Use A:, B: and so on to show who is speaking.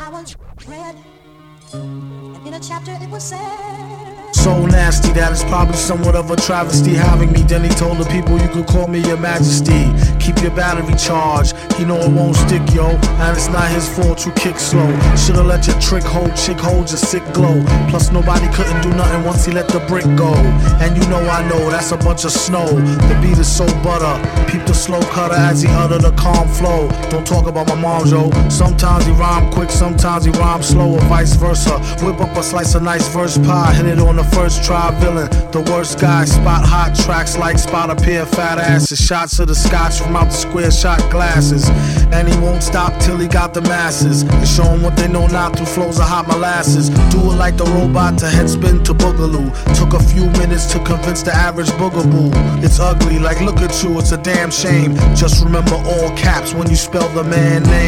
A: I once read, and in a chapter it was said,
B: so nasty that it's probably somewhat of a travesty having me. Then he told the people, you could call me your majesty. Keep your battery charged, he know it won't stick, yo. And it's not his fault you kick slow. Should've let your trick hold, chick hold your sick glow. Plus nobody couldn't do nothing once he let the brick go. And you know I know, that's a bunch of snow. The beat is so butter, peep the slow cutter as he utter the calm flow. Don't talk about my mom, yo. Sometimes he rhyme quick, sometimes he rhyme slow, or vice versa. Whip up a slice of nice verse pie, hit it on the first try, villain, the worst guy. Spot hot tracks like spot a pair of fat asses. Shots of the scotch from out the square shot glasses. And he won't stop till he got the masses. And show them what they know not through flows of hot molasses. Do it like the robot to headspin to boogaloo. Took a few minutes to convince the average boogaboo. It's ugly, like look at you, it's a damn shame. Just remember all caps when you spell the man name.